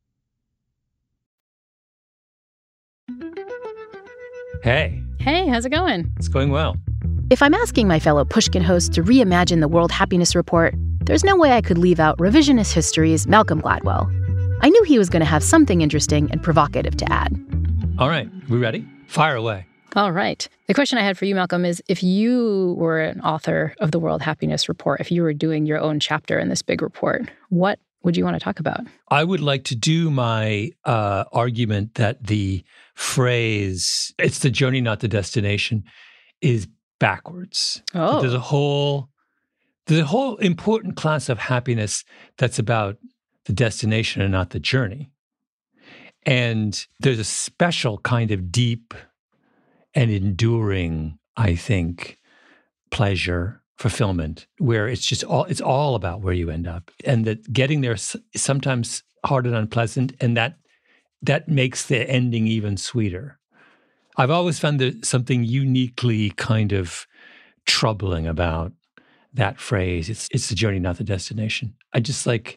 Hey. Hey, how's it going? It's going well. If I'm asking my fellow Pushkin hosts to reimagine the World Happiness Report, there's no way I could leave out revisionist history's Malcolm Gladwell. I knew he was going to have something interesting and provocative to add. All right, we ready? Fire away. All right. The question I had for you, Malcolm, is if you were an author of the World Happiness Report, if you were doing your own chapter in this big report, what would you want to talk about? I would like to do my uh, argument that the phrase, it's the journey, not the destination, is backwards. Oh. There's a whole, there's a whole important class of happiness that's about the destination and not the journey. And there's a special kind of deep and enduring, I think, pleasure, fulfillment, where it's just all, it's all about where you end up. And that getting there is sometimes hard and unpleasant, and that that makes the ending even sweeter. I've always found there's something uniquely kind of troubling about that phrase. It's it's the journey, not the destination. I just like,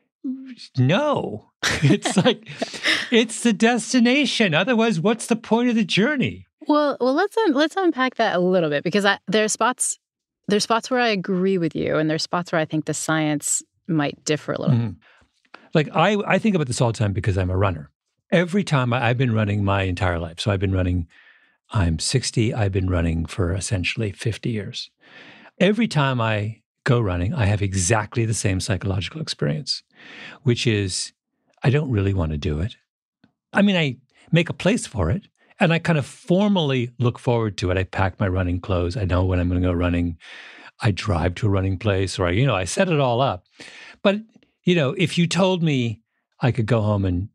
no. It's like, it's the destination. Otherwise, what's the point of the journey? Well, well, let's un- let's unpack that a little bit, because I, there are spots there's spots where I agree with you, and there's spots where I think the science might differ a little. Mm-hmm. Like I, I think about this all the time because I'm a runner. Every time I, I've been running my entire life. So I've been running, I'm sixty, I've been running for essentially fifty years. Every time I go running, I have exactly the same psychological experience, which is I don't really want to do it. I mean, I make a place for it, and I kind of formally look forward to it. I pack my running clothes. I know when I'm going to go running. I drive to a running place, or I, you know, I set it all up. But, you know, if you told me I could go home and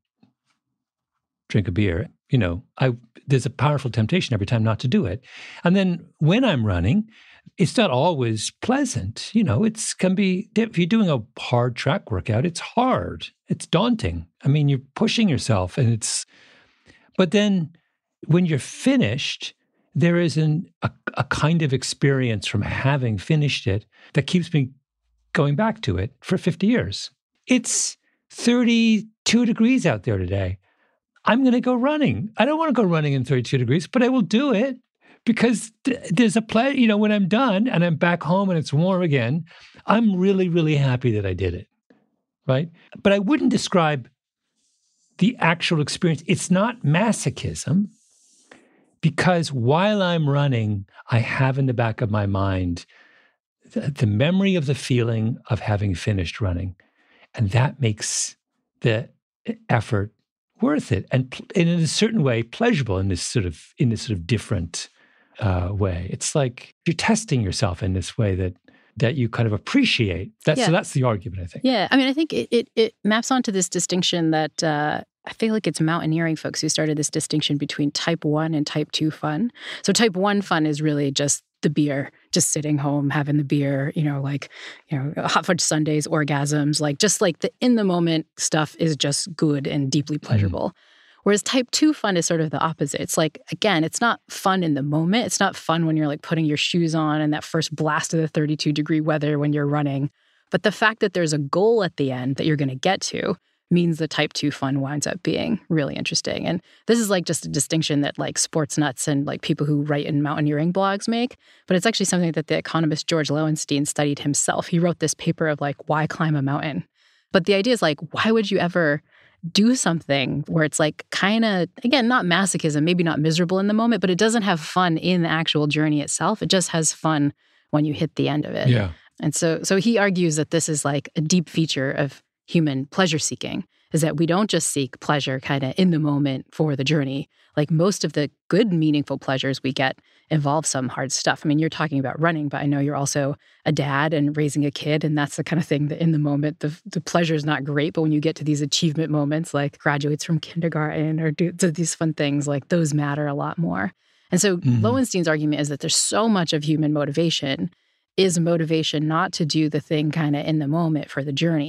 drink a beer, you know, I there's a powerful temptation every time not to do it. And then when I'm running, it's not always pleasant. You know, it's can be, if you're doing a hard track workout, it's hard. It's daunting. I mean, you're pushing yourself, and it's, but then when you're finished, there is an, a, a kind of experience from having finished it that keeps me going back to it for fifty years. It's thirty-two degrees out there today. I'm going to go running. I don't want to go running in thirty-two degrees, but I will do it because th- there's a pleasure. You know, when I'm done and I'm back home and it's warm again, I'm really, really happy that I did it, right? But I wouldn't describe the actual experience. It's not masochism, because while I'm running, I have in the back of my mind the, the memory of the feeling of having finished running. And that makes the effort worth it, and, and in a certain way, pleasurable in this sort of in this sort of different uh, way. It's like you're testing yourself in this way that that you kind of appreciate. That's, yeah. So that's the argument, I think. Yeah, I mean, I think it it, it maps onto this distinction that uh, I feel like it's mountaineering folks who started this distinction between type one and type two fun. So type one fun is really just the beer, just sitting home, having the beer, you know, like, you know, hot fudge sundaes, orgasms, like just like the in the moment stuff is just good and deeply pleasurable. Mm-hmm. Whereas type two fun is sort of the opposite. It's like, again, it's not fun in the moment. It's not fun when you're like putting your shoes on and that first blast of the thirty-two degree weather when you're running. But the fact that there's a goal at the end that you're going to get to means the type two fun winds up being really interesting. And this is like just a distinction that like sports nuts and like people who write in mountaineering blogs make. But it's actually something that the economist George Lowenstein studied himself. He wrote this paper of like, why climb a mountain? But the idea is like, why would you ever do something where it's like kind of, again, not masochism, maybe not miserable in the moment, but it doesn't have fun in the actual journey itself. It just has fun when you hit the end of it. Yeah. And so, so he argues that this is like a deep feature of human pleasure seeking, is that we don't just seek pleasure kind of in the moment for the journey. Like most of the good, meaningful pleasures we get involve some hard stuff. I mean, you're talking about running, but I know you're also a dad and raising a kid, and that's the kind of thing that in the moment, the, the pleasure is not great, but when you get to these achievement moments, like graduates from kindergarten or do, do these fun things, like those matter a lot more. And so mm-hmm. Lowenstein's argument is that there's so much of human motivation is motivation not to do the thing kind of in the moment for the journey,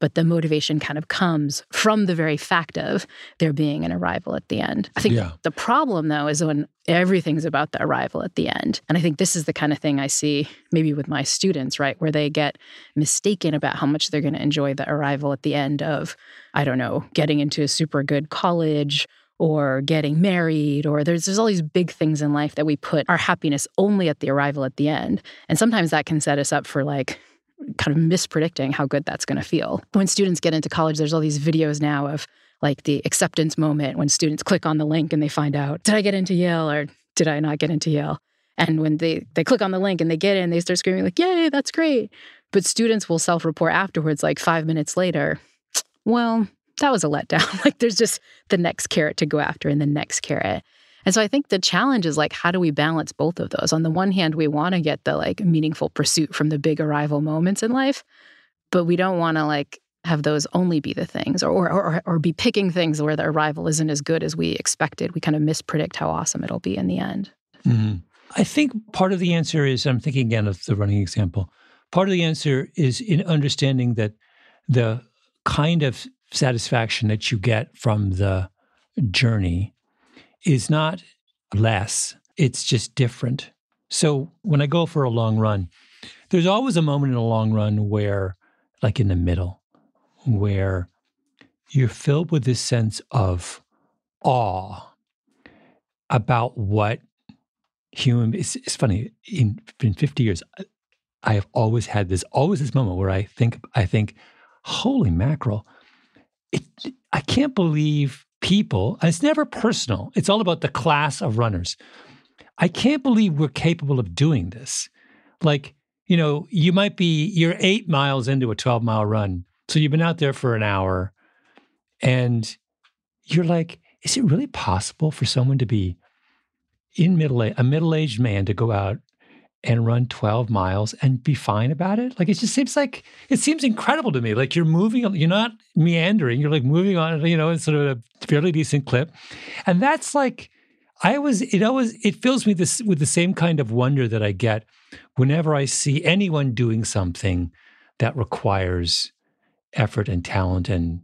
but the motivation kind of comes from the very fact of there being an arrival at the end. I think Yeah. the problem, though, is when everything's about the arrival at the end. And I think this is the kind of thing I see maybe with my students, right, where they get mistaken about how much they're going to enjoy the arrival at the end of, I don't know, getting into a super good college or getting married, or there's there's all these big things in life that we put our happiness only at the arrival at the end. And sometimes that can set us up for like kind of mispredicting how good that's going to feel. When students get into college, there's all these videos now of like the acceptance moment when students click on the link and they find out, did I get into Yale or did I not get into Yale? And when they, they click on the link and they get in, they start screaming like, yay, that's great. But students will self-report afterwards, like five minutes later, well, that was a letdown. Like there's just the next carrot to go after and the next carrot. And so I think the challenge is like, how do we balance both of those? On the one hand, we want to get the like meaningful pursuit from the big arrival moments in life, but we don't want to like have those only be the things or, or, or, or be picking things where the arrival isn't as good as we expected. We kind of mispredict how awesome it'll be in the end. Mm-hmm. I think part of the answer is, I'm thinking again of the running example, part of the answer is in understanding that the kind of satisfaction that you get from the journey is not less, it's just different. So when I go for a long run, there's always a moment in a long run where, like in the middle, where you're filled with this sense of awe about what human, it's, it's funny, in, in fifty years, I have always had this, always this moment where I think, I think, holy mackerel, it, I can't believe people, and it's never personal, it's all about the class of runners. I can't believe we're capable of doing this. Like, you know, you might be, you're eight miles into a twelve mile run. So you've been out there for an hour and you're like, is it really possible for someone to be in middle age, a middle-aged man to go out and run twelve miles and be fine about it? Like, it just seems like, it seems incredible to me. Like you're moving, you're not meandering, you're like moving on, you know, in sort of a fairly decent clip. And that's like, I always, it always, it fills me this with the same kind of wonder that I get whenever I see anyone doing something that requires effort and talent and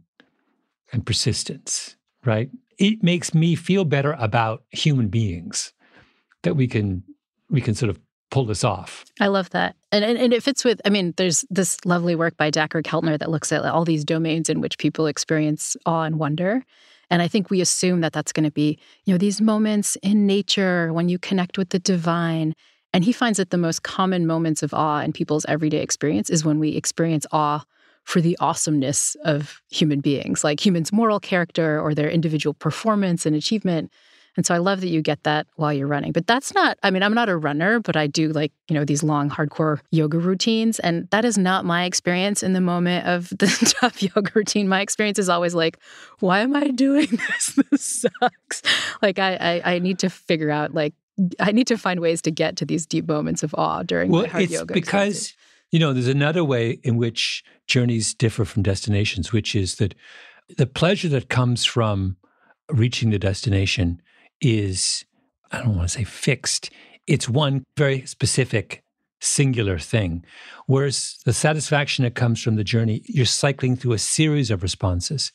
and persistence, right? It makes me feel better about human beings that we can we can sort of pull this off. I love that. And, and and it fits with, I mean, there's this lovely work by Dacher Keltner that looks at all these domains in which people experience awe and wonder. And I think we assume that that's going to be, you know, these moments in nature when you connect with the divine. And he finds that the most common moments of awe in people's everyday experience is when we experience awe for the awesomeness of human beings, like humans' moral character or their individual performance and achievement. And so I love that you get that while you're running. But that's not, I mean, I'm not a runner, but I do like, you know, these long, hardcore yoga routines. And that is not my experience in the moment of the tough yoga routine. My experience is always like, why am I doing this? This sucks. Like I, I, I need to figure out, like, I need to find ways to get to these deep moments of awe during well, my hard it's yoga because, experience. You know, there's another way in which journeys differ from destinations, which is that the pleasure that comes from reaching the destination is, I don't want to say fixed. It's one very specific, singular thing. Whereas the satisfaction that comes from the journey, you're cycling through a series of responses.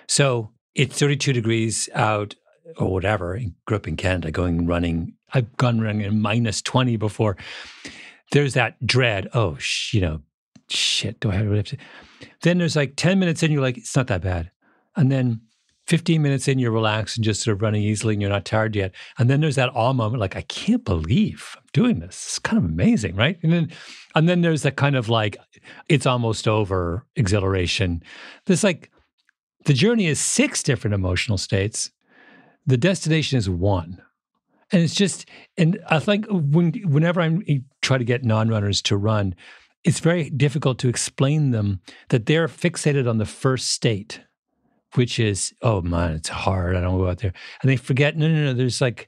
So it's thirty-two degrees out or whatever. I grew up in Canada going running. I've gone running in minus twenty before. There's that dread. Oh, sh- you know, shit, do I have to? Then there's like ten minutes in, you're like, it's not that bad. And then fifteen minutes in, you're relaxed and just sort of running easily and you're not tired yet. And then there's that awe moment, like, I can't believe I'm doing this. It's kind of amazing, right? And then and then there's that kind of like, it's almost over exhilaration. There's like, the journey is six different emotional states. The destination is one. And it's just, and I think when, whenever I try to get non-runners to run, it's very difficult to explain them that they're fixated on the first state, which is, oh man, it's hard, I don't go out there. And they forget, no, no, no, there's like,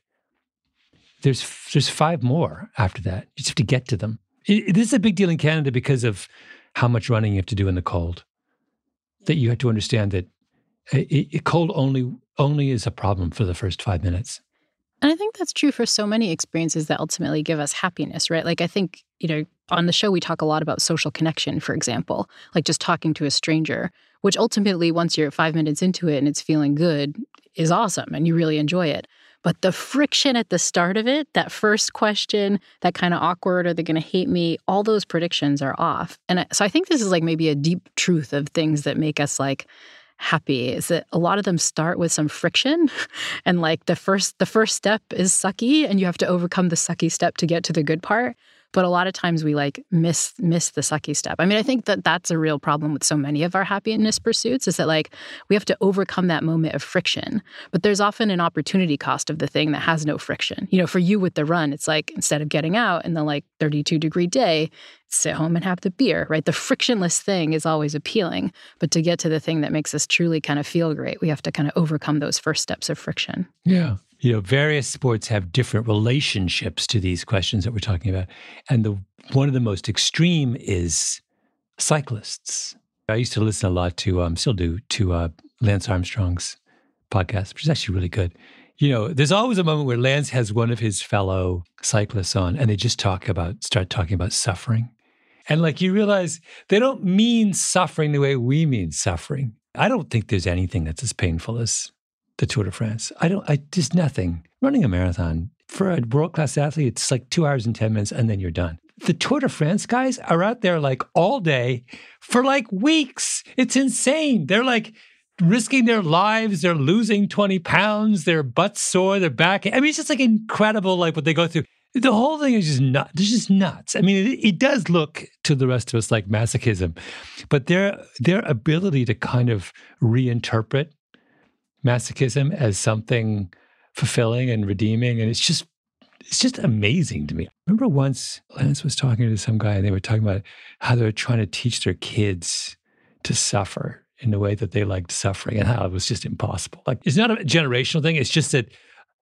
there's there's five more after that. You just have to get to them. It, it, this is a big deal in Canada because of how much running you have to do in the cold. That you have to understand that it, it, cold only only is a problem for the first five minutes. And I think that's true for so many experiences that ultimately give us happiness, right? Like I think, you know, on the show, we talk a lot about social connection, for example, like just talking to a stranger, which ultimately, once you're five minutes into it and it's feeling good, is awesome and you really enjoy it. But the friction at the start of it, that first question, that kind of awkward, are they going to hate me? All those predictions are off. And I, so I think this is like maybe a deep truth of things that make us like happy, is that a lot of them start with some friction, and like the first the first step is sucky and you have to overcome the sucky step to get to the good part. But a lot of times we like miss miss the sucky step. I mean, I think that that's a real problem with so many of our happiness pursuits, is that like we have to overcome that moment of friction. But there's often an opportunity cost of the thing that has no friction. You know, for you with the run, it's like instead of getting out in the like thirty-two degree day, sit home and have the beer, right? The frictionless thing is always appealing. But to get to the thing that makes us truly kind of feel great, we have to kind of overcome those first steps of friction. Yeah. You know, various sports have different relationships to these questions that we're talking about. And the one of the most extreme is cyclists. I used to listen a lot to, um, still do, to uh, Lance Armstrong's podcast, which is actually really good. You know, there's always a moment where Lance has one of his fellow cyclists on and they just talk about, start talking about suffering. And like you realize they don't mean suffering the way we mean suffering. I don't think there's anything that's as painful as the Tour de France. I don't, I just nothing. Running a marathon for a world-class athlete, it's like two hours and ten minutes and then you're done. The Tour de France guys are out there like all day for like weeks. It's insane. They're like risking their lives. They're losing twenty pounds. Their butt's sore. Their back. I mean, it's just like incredible, like what they go through. The whole thing is just nuts. It's just nuts. I mean, it, it does look to the rest of us like masochism, but their their ability to kind of reinterpret masochism as something fulfilling and redeeming, and it's just it's just amazing to me. I remember once Lance was talking to some guy, and they were talking about how they were trying to teach their kids to suffer in the way that they liked suffering, and how it was just impossible. Like, it's not a generational thing. It's just that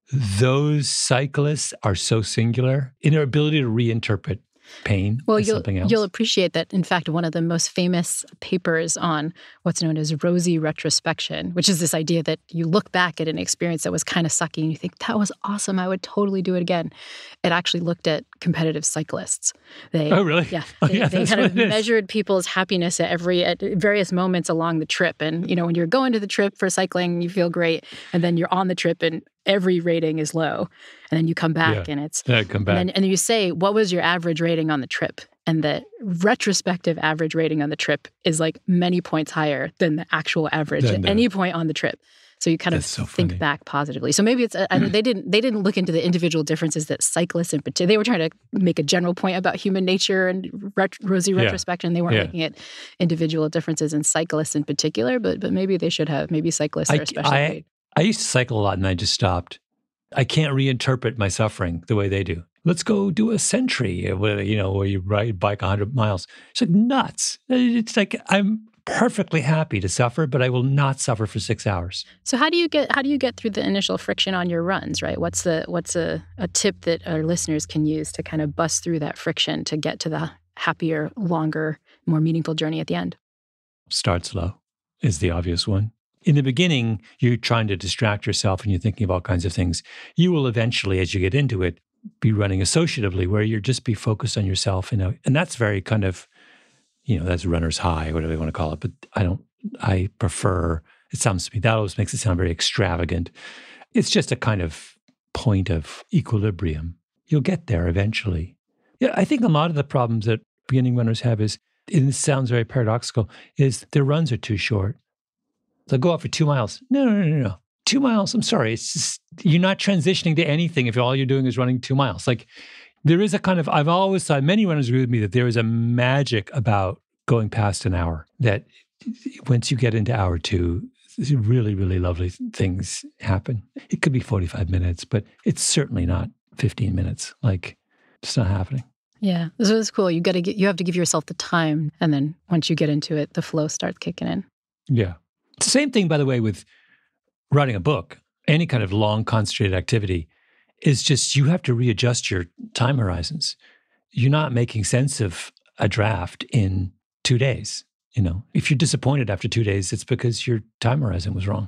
those cyclists are so singular in their ability to reinterpret pain well, as you'll, something else. You'll appreciate that, in fact, one of the most famous papers on what's known as rosy retrospection, which is this idea that you look back at an experience that was kind of sucky and you think, that was awesome, I would totally do it again. It actually looked at competitive cyclists. They, oh, really? Yeah. Oh, They, yeah, they kind of measured people's happiness at every at various moments along the trip. And, you know, when you're going to the trip for cycling, you feel great. And then you're on the trip and every rating is low. And then you come back yeah. and it's... Yeah, come back. And then, and then you say, what was your average rating on the trip? And the retrospective average rating on the trip is like many points higher than the actual average Then at the- any point on the trip. So you kind That's of so think funny. back positively. So maybe it's I mean, they didn't they didn't look into the individual differences that cyclists in particular. They were trying to make a general point about human nature and ret- rosy Yeah. retrospection. They weren't Yeah. looking at individual differences in cyclists in particular. But but maybe they should have. Maybe cyclists I- are especially I- great. I used to cycle a lot and I just stopped. I can't reinterpret my suffering the way they do. Let's go do a century, where, you know, where you ride bike one hundred miles. It's like nuts. It's like I'm perfectly happy to suffer, but I will not suffer for six hours. So how do you get how do you get through the initial friction on your runs, right? What's the what's a, a tip that our listeners can use to kind of bust through that friction to get to the happier, longer, more meaningful journey at the end? Start slow is the obvious one. In the beginning, you're trying to distract yourself and you're thinking of all kinds of things. You will eventually, as you get into it, be running associatively, where you're just be focused on yourself. You know, and that's very kind of, you know, that's runner's high, whatever you want to call it. But I don't, I prefer, it sounds to me, that always makes it sound very extravagant. It's just a kind of point of equilibrium. You'll get there eventually. Yeah, I think a lot of the problems that beginning runners have is, and this sounds very paradoxical, is their runs are too short. They'll go out for two miles. No, no, no, no, no. Two miles, I'm sorry. It's just, you're not transitioning to anything if all you're doing is running two miles. Like, there is a kind of, I've always thought, many runners agree with me, that there is a magic about going past an hour, that once you get into hour two, really, really lovely things happen. It could be forty-five minutes, but it's certainly not fifteen minutes. Like, it's not happening. Yeah, this is cool. You got to get, you have to give yourself the time, and then once you get into it, the flow starts kicking in. Yeah. It's the same thing, by the way, with writing a book. Any kind of long, concentrated activity is just, you have to readjust your time horizons. You're not making sense of a draft in two days. You know, if you're disappointed after two days, it's because your time horizon was wrong.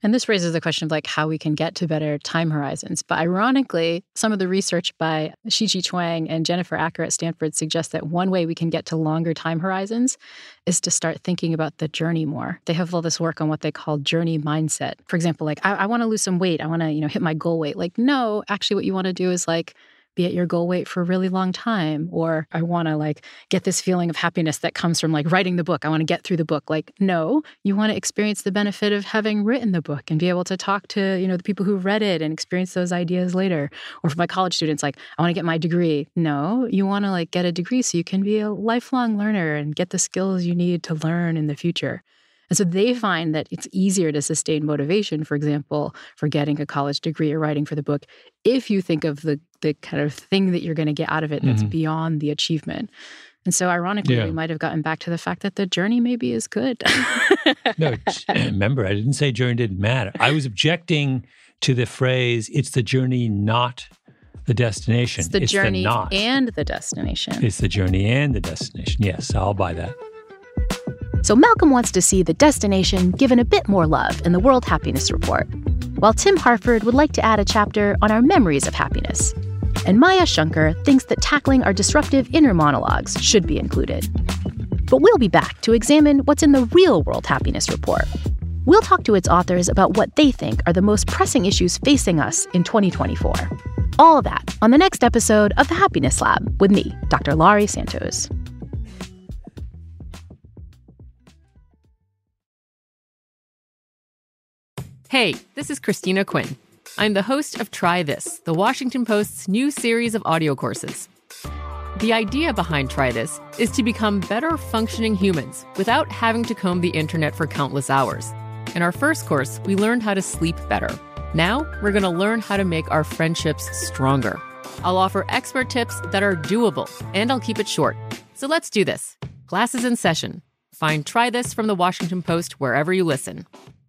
And this raises the question of like how we can get to better time horizons. But ironically, some of the research by Shiqi Chuang and Jennifer Acker at Stanford suggests that one way we can get to longer time horizons is to start thinking about the journey more. They have all this work on what they call journey mindset. For example, like I, I want to lose some weight. I want to, you know, hit my goal weight. Like, no, actually what you want to do is like be at your goal weight for a really long time. Or I want to like get this feeling of happiness that comes from like writing the book. I want to get through the book. Like, no, you want to experience the benefit of having written the book and be able to talk to, you know, the people who read it and experience those ideas later. Or for my college students, like, I want to get my degree. No, you want to like get a degree so you can be a lifelong learner and get the skills you need to learn in the future. And so they find that it's easier to sustain motivation, for example, for getting a college degree or writing for the book, if you think of the the kind of thing that you're going to get out of it that's mm-hmm. beyond the achievement. And so ironically, yeah. we might have gotten back to the fact that the journey maybe is good. No, remember, I didn't say journey didn't matter. I was objecting to the phrase, it's the journey, not the destination. It's the it's journey the not. and the destination. It's the journey and the destination. Yes, I'll buy that. So Malcolm wants to see the destination given a bit more love in the World Happiness Report, while Tim Harford would like to add a chapter on our memories of happiness. And Maya Shankar thinks that tackling our disruptive inner monologues should be included. But we'll be back to examine what's in the real World Happiness Report. We'll talk to its authors about what they think are the most pressing issues facing us in twenty twenty-four. All of that on the next episode of The Happiness Lab with me, Doctor Laurie Santos. Hey, this is Christina Quinn. I'm the host of Try This, the Washington Post's new series of audio courses. The idea behind Try This is to become better functioning humans without having to comb the internet for countless hours. In our first course, we learned how to sleep better. Now, we're going to learn how to make our friendships stronger. I'll offer expert tips that are doable, and I'll keep it short. So let's do this. Class is in session. Find Try This from the Washington Post wherever you listen.